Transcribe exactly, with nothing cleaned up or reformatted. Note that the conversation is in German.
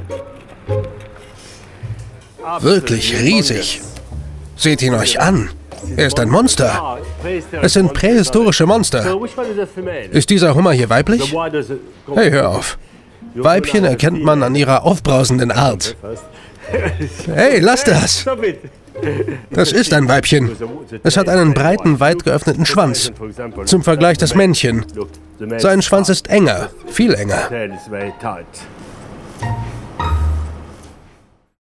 Wirklich riesig. Seht ihn euch an. Er ist ein Monster. Es sind prähistorische Monster. Ist dieser Hummer hier weiblich? Hey, hör auf. Weibchen erkennt man an ihrer aufbrausenden Art. Hey, lass das! Das ist ein Weibchen. Es hat einen breiten, weit geöffneten Schwanz. Zum Vergleich das Männchen. Sein Schwanz ist enger, viel enger.